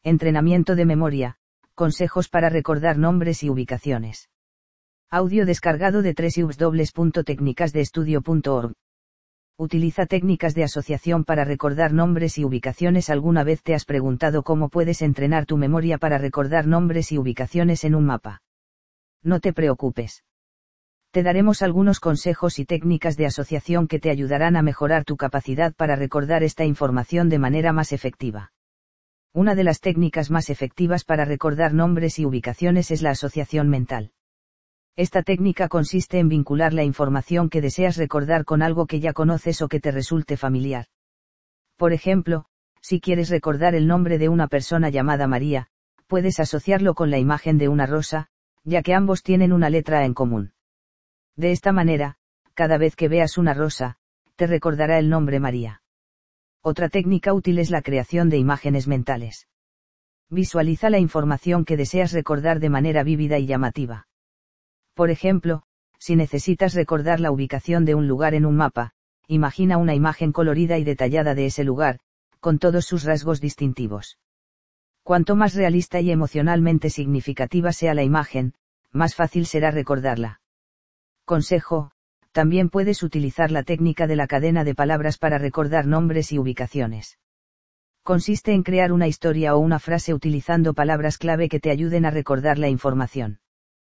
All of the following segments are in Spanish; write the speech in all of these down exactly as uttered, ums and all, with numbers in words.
Entrenamiento de memoria, consejos para recordar nombres y ubicaciones. Audio descargado de doble u doble u doble u punto técnicas de estudio punto org. Utiliza técnicas de asociación para recordar nombres y ubicaciones. ¿Alguna vez te has preguntado cómo puedes entrenar tu memoria para recordar nombres y ubicaciones en un mapa? No te preocupes. Te daremos algunos consejos y técnicas de asociación que te ayudarán a mejorar tu capacidad para recordar esta información de manera más efectiva. Una de las técnicas más efectivas para recordar nombres y ubicaciones es la asociación mental. Esta técnica consiste en vincular la información que deseas recordar con algo que ya conoces o que te resulte familiar. Por ejemplo, si quieres recordar el nombre de una persona llamada María, puedes asociarlo con la imagen de una rosa, ya que ambos tienen una letra en común. De esta manera, cada vez que veas una rosa, te recordará el nombre María. Otra técnica útil es la creación de imágenes mentales. Visualiza la información que deseas recordar de manera vívida y llamativa. Por ejemplo, si necesitas recordar la ubicación de un lugar en un mapa, imagina una imagen colorida y detallada de ese lugar, con todos sus rasgos distintivos. Cuanto más realista y emocionalmente significativa sea la imagen, más fácil será recordarla. Consejo: también puedes utilizar la técnica de la cadena de palabras para recordar nombres y ubicaciones. Consiste en crear una historia o una frase utilizando palabras clave que te ayuden a recordar la información.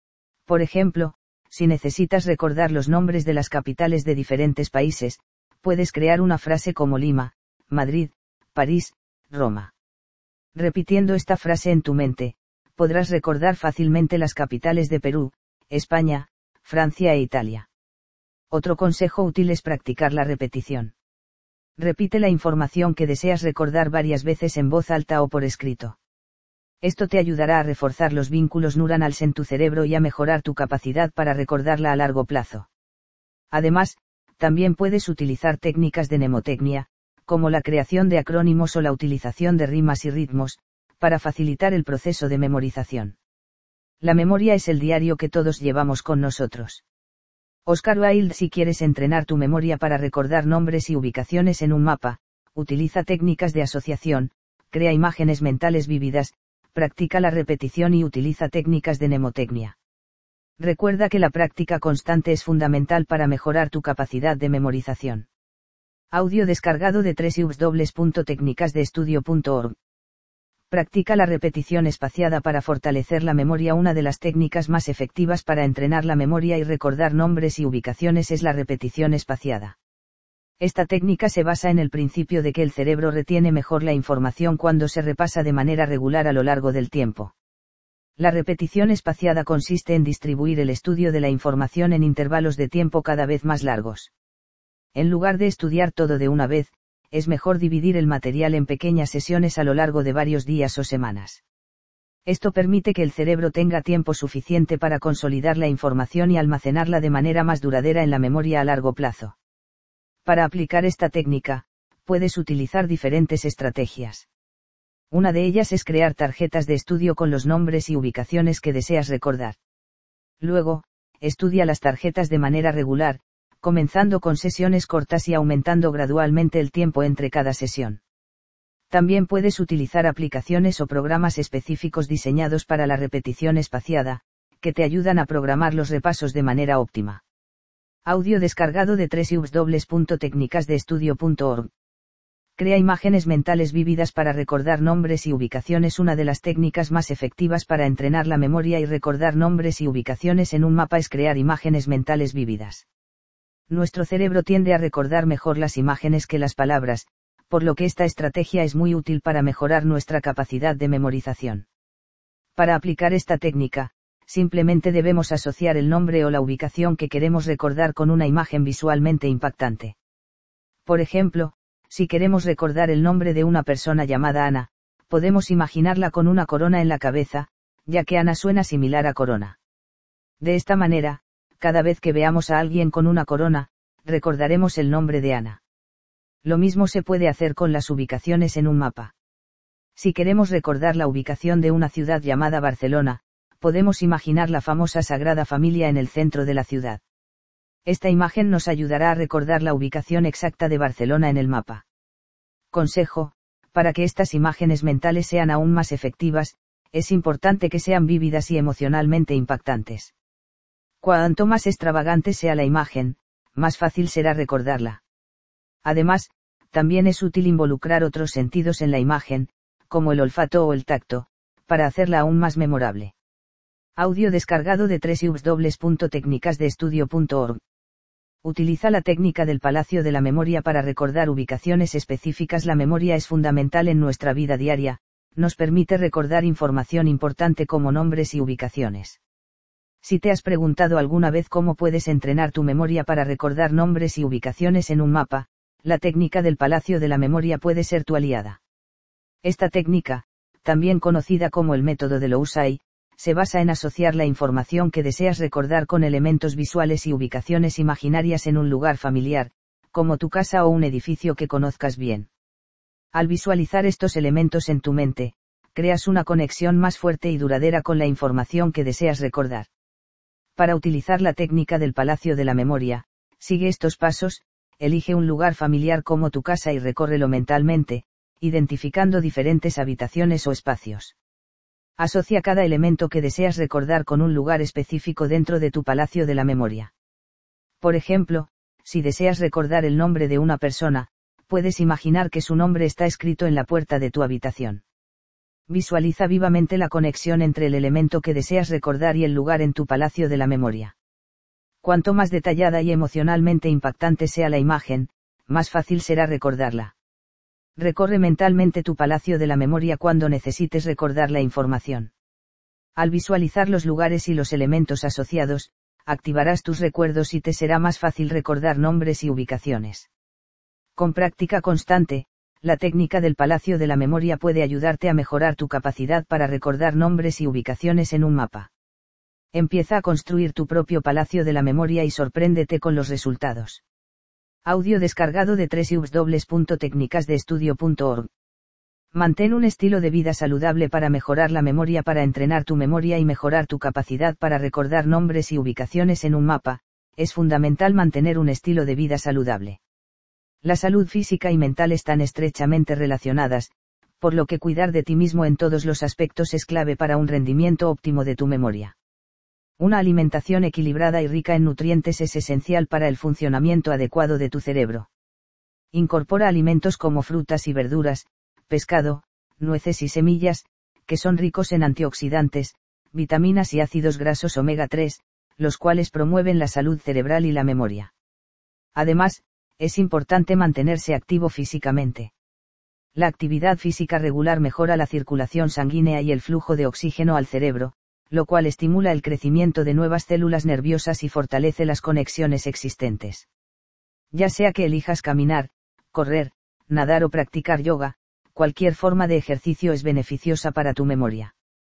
Por ejemplo, si necesitas recordar los nombres de las capitales de diferentes países, puedes crear una frase como Lima, Madrid, París, Roma. Repitiendo esta frase en tu mente, podrás recordar fácilmente las capitales de Perú, España, Francia e Italia. Otro consejo útil es practicar la repetición. Repite la información que deseas recordar varias veces en voz alta o por escrito. Esto te ayudará a reforzar los vínculos neuronales en tu cerebro y a mejorar tu capacidad para recordarla a largo plazo. Además, también puedes utilizar técnicas de mnemotecnia, como la creación de acrónimos o la utilización de rimas y ritmos, para facilitar el proceso de memorización. La memoria es el diario que todos llevamos con nosotros. Oscar Wilde: si quieres entrenar tu memoria para recordar nombres y ubicaciones en un mapa, utiliza técnicas de asociación, crea imágenes mentales vívidas, practica la repetición y utiliza técnicas de mnemotecnia. Recuerda que la práctica constante es fundamental para mejorar tu capacidad de memorización. Audio descargado de doble u doble u doble u punto técnicas de estudio punto org. Practica la repetición espaciada para fortalecer la memoria. Una de las técnicas más efectivas para entrenar la memoria y recordar nombres y ubicaciones es la repetición espaciada. Esta técnica se basa en el principio de que el cerebro retiene mejor la información cuando se repasa de manera regular a lo largo del tiempo. La repetición espaciada consiste en distribuir el estudio de la información en intervalos de tiempo cada vez más largos. En lugar de estudiar todo de una vez, es mejor dividir el material en pequeñas sesiones a lo largo de varios días o semanas. Esto permite que el cerebro tenga tiempo suficiente para consolidar la información y almacenarla de manera más duradera en la memoria a largo plazo. Para aplicar esta técnica, puedes utilizar diferentes estrategias. Una de ellas es crear tarjetas de estudio con los nombres y ubicaciones que deseas recordar. Luego, estudia las tarjetas de manera regular, comenzando con sesiones cortas y aumentando gradualmente el tiempo entre cada sesión. También puedes utilizar aplicaciones o programas específicos diseñados para la repetición espaciada, que te ayudan a programar los repasos de manera óptima. Audio descargado de doble u doble u doble u punto técnicas de estudio punto org. Crea imágenes mentales vívidas para recordar nombres y ubicaciones. Una de las técnicas más efectivas para entrenar la memoria y recordar nombres y ubicaciones en un mapa es crear imágenes mentales vívidas. Nuestro cerebro tiende a recordar mejor las imágenes que las palabras, por lo que esta estrategia es muy útil para mejorar nuestra capacidad de memorización. Para aplicar esta técnica, simplemente debemos asociar el nombre o la ubicación que queremos recordar con una imagen visualmente impactante. Por ejemplo, si queremos recordar el nombre de una persona llamada Ana, podemos imaginarla con una corona en la cabeza, ya que Ana suena similar a corona. De esta manera, cada vez que veamos a alguien con una corona, recordaremos el nombre de Ana. Lo mismo se puede hacer con las ubicaciones en un mapa. Si queremos recordar la ubicación de una ciudad llamada Barcelona, podemos imaginar la famosa Sagrada Familia en el centro de la ciudad. Esta imagen nos ayudará a recordar la ubicación exacta de Barcelona en el mapa. Consejo: Para que estas imágenes mentales sean aún más efectivas, es importante que sean vívidas y emocionalmente impactantes. Cuanto más extravagante sea la imagen, más fácil será recordarla. Además, también es útil involucrar otros sentidos en la imagen, como el olfato o el tacto, para hacerla aún más memorable. Audio descargado de doble u doble u doble u punto técnicas de estudio punto org. Utiliza la técnica del Palacio de la Memoria para recordar ubicaciones específicas. La memoria es fundamental en nuestra vida diaria, nos permite recordar información importante como nombres y ubicaciones. Si te has preguntado alguna vez cómo puedes entrenar tu memoria para recordar nombres y ubicaciones en un mapa, la técnica del Palacio de la Memoria puede ser tu aliada. Esta técnica, también conocida como el método de Lousai, se basa en asociar la información que deseas recordar con elementos visuales y ubicaciones imaginarias en un lugar familiar, como tu casa o un edificio que conozcas bien. Al visualizar estos elementos en tu mente, creas una conexión más fuerte y duradera con la información que deseas recordar. Para utilizar la técnica del Palacio de la Memoria, sigue estos pasos: elige un lugar familiar como tu casa y recórrelo mentalmente, identificando diferentes habitaciones o espacios. Asocia cada elemento que deseas recordar con un lugar específico dentro de tu Palacio de la Memoria. Por ejemplo, si deseas recordar el nombre de una persona, puedes imaginar que su nombre está escrito en la puerta de tu habitación. Visualiza vivamente la conexión entre el elemento que deseas recordar y el lugar en tu Palacio de la Memoria. Cuanto más detallada y emocionalmente impactante sea la imagen, más fácil será recordarla. Recorre mentalmente tu Palacio de la Memoria cuando necesites recordar la información. Al visualizar los lugares y los elementos asociados, activarás tus recuerdos y te será más fácil recordar nombres y ubicaciones. Con práctica constante, la técnica del Palacio de la Memoria puede ayudarte a mejorar tu capacidad para recordar nombres y ubicaciones en un mapa. Empieza a construir tu propio Palacio de la Memoria y sorpréndete con los resultados. Audio descargado de doble u doble u doble u punto técnicas de estudio punto org. Mantén un estilo de vida saludable para mejorar la memoria. Para entrenar tu memoria y mejorar tu capacidad para recordar nombres y ubicaciones en un mapa, es fundamental mantener un estilo de vida saludable. La salud física y mental están estrechamente relacionadas, por lo que cuidar de ti mismo en todos los aspectos es clave para un rendimiento óptimo de tu memoria. Una alimentación equilibrada y rica en nutrientes es esencial para el funcionamiento adecuado de tu cerebro. Incorpora alimentos como frutas y verduras, pescado, nueces y semillas, que son ricos en antioxidantes, vitaminas y ácidos grasos omega tres, los cuales promueven la salud cerebral y la memoria. Además, es importante mantenerse activo físicamente. La actividad física regular mejora la circulación sanguínea y el flujo de oxígeno al cerebro, lo cual estimula el crecimiento de nuevas células nerviosas y fortalece las conexiones existentes. Ya sea que elijas caminar, correr, nadar o practicar yoga, cualquier forma de ejercicio es beneficiosa para tu memoria.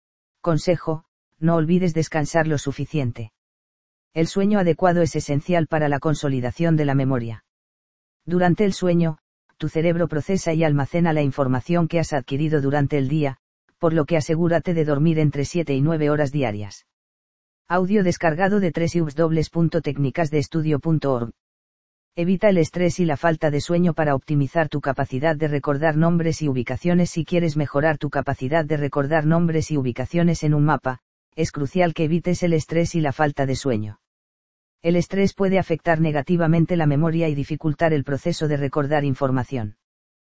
Consejo: no olvides descansar lo suficiente. El sueño adecuado es esencial para la consolidación de la memoria. Durante el sueño, tu cerebro procesa y almacena la información que has adquirido durante el día, por lo que asegúrate de dormir entre siete y nueve horas diarias. Audio descargado de doble u doble u doble u punto técnicas de estudio punto org. Evita el estrés y la falta de sueño para optimizar tu capacidad de recordar nombres y ubicaciones. Si quieres mejorar tu capacidad de recordar nombres y ubicaciones en un mapa, es crucial que evites el estrés y la falta de sueño. El estrés puede afectar negativamente la memoria y dificultar el proceso de recordar información.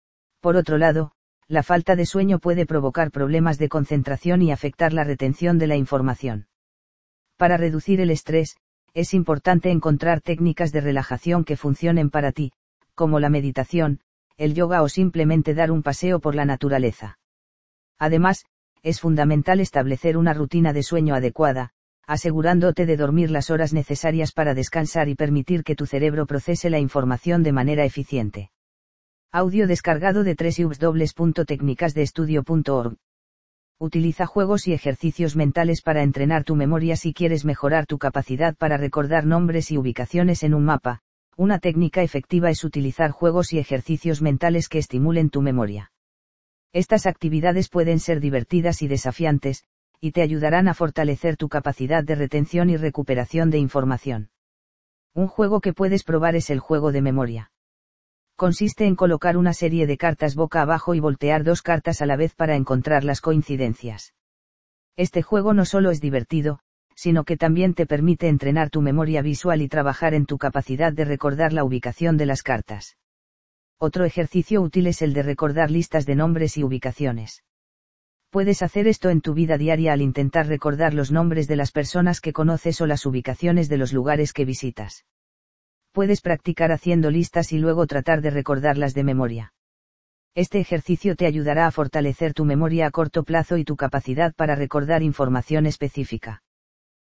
Por otro lado, la falta de sueño puede provocar problemas de concentración y afectar la retención de la información. Para reducir el estrés, es importante encontrar técnicas de relajación que funcionen para ti, como la meditación, el yoga o simplemente dar un paseo por la naturaleza. Además, es fundamental establecer una rutina de sueño adecuada, asegurándote de dormir las horas necesarias para descansar y permitir que tu cerebro procese la información de manera eficiente. Audio descargado de doble u doble u doble u punto técnicas de estudio punto org. Utiliza juegos y ejercicios mentales para entrenar tu memoria. Si quieres mejorar tu capacidad para recordar nombres y ubicaciones en un mapa, una técnica efectiva es utilizar juegos y ejercicios mentales que estimulen tu memoria. Estas actividades pueden ser divertidas y desafiantes, y te ayudarán a fortalecer tu capacidad de retención y recuperación de información. Un juego que puedes probar es el juego de memoria. Consiste en colocar una serie de cartas boca abajo y voltear dos cartas a la vez para encontrar las coincidencias. Este juego no solo es divertido, sino que también te permite entrenar tu memoria visual y trabajar en tu capacidad de recordar la ubicación de las cartas. Otro ejercicio útil es el de recordar listas de nombres y ubicaciones. Puedes hacer esto en tu vida diaria al intentar recordar los nombres de las personas que conoces o las ubicaciones de los lugares que visitas. Puedes practicar haciendo listas y luego tratar de recordarlas de memoria. Este ejercicio te ayudará a fortalecer tu memoria a corto plazo y tu capacidad para recordar información específica.